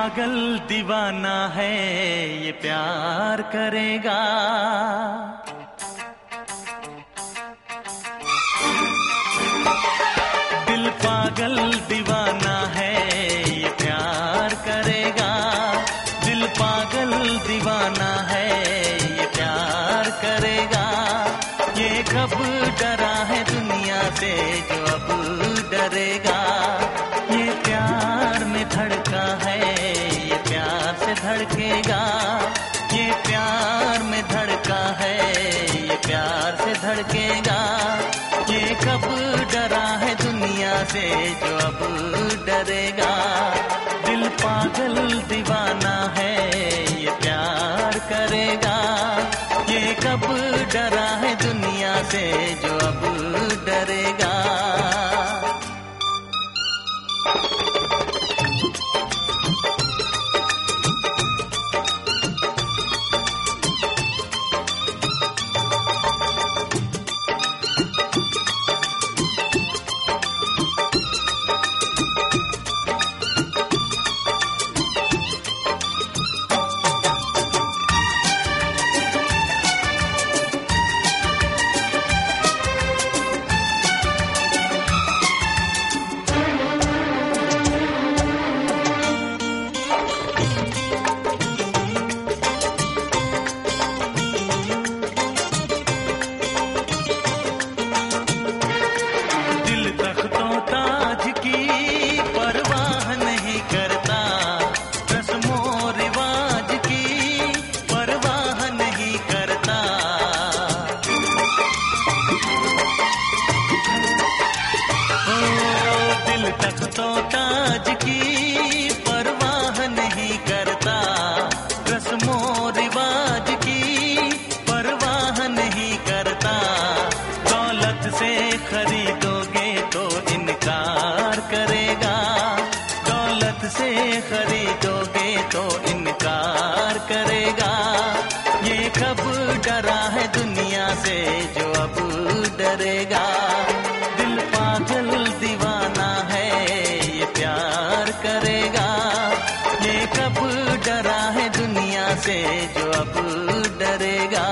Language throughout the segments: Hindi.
पागल दीवाना है ये प्यार करेगा। दिल पागल दीवाना है ये प्यार करेगा। दिल पागल दीवाना है ये प्यार करेगा। ये कब डरा है दुनिया से जो अब डरेगा। ये प्यार में धड़का है ये प्यार से धड़केगा। ये प्यार में धड़का है ये प्यार से धड़केगा। ये कब डरा है दुनिया से जो अब डरेगा। दिल पागल दीवाना है ये प्यार करेगा। ये कब डरा है दुनिया से जो अब डरेगा। खरीदोगे तो इनकार करेगा। ये कब डरा है दुनिया से जो अब डरेगा। दिल पागल दीवाना है ये प्यार करेगा। ये कब डरा है दुनिया से जो अब डरेगा।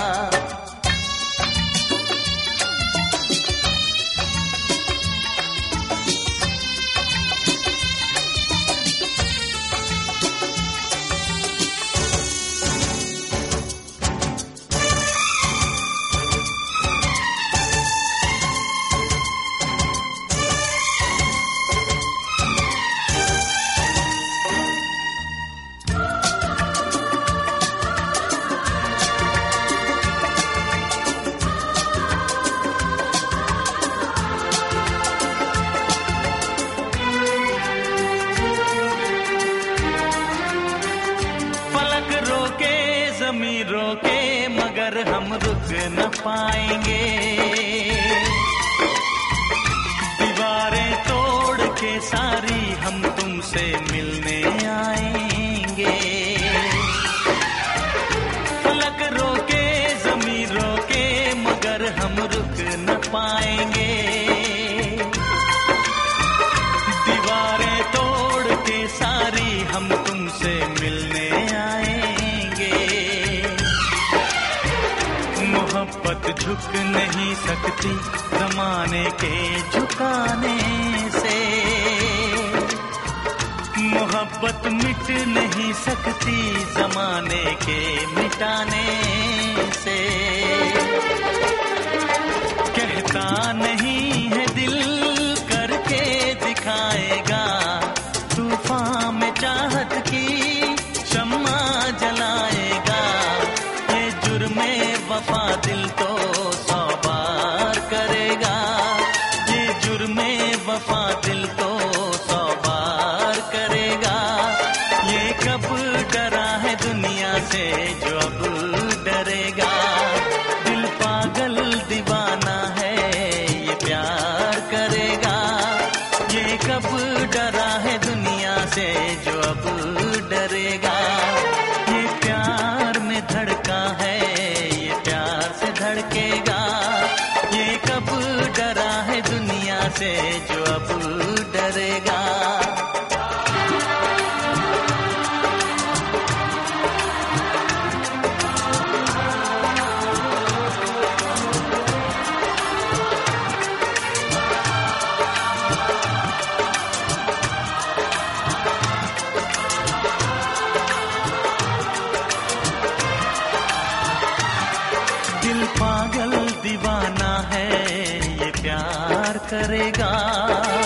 ज़मीं रोके मगर हम रुक न पाएंगे। दीवारें तोड़ के सारी हम तुमसे मिलने आएंगे। फलक रोके ज़मीं रोके मगर हम रुक न पाएंगे। दीवारें तोड़ के सारी हम तुमसे मिलने मोहब्बत झुक नहीं सकती ज़माने के झुकाने से। मोहब्बत मिट नहीं सकती ज़माने के मिटाने से। कहता नहीं है दिल करके दिखाएगा। तूफान में चाहत की शम्मा जलाएगा। ये जुर्मे वफा दिल तो 100 बार करेगा। ये जुर्मे वफा दिल तो 100 बार करेगा। ये कब डरा है दुनिया से जो अब डरेगा। दिल पागल दीवाना है ये प्यार करेगा। ये कब डरा है दुनिया से जो अब डरेगा। ये प्यार में धड़का है ये प्यार से धड़केगा। ये कब डरा है दुनिया से जो अब डरेगा। जाएगा।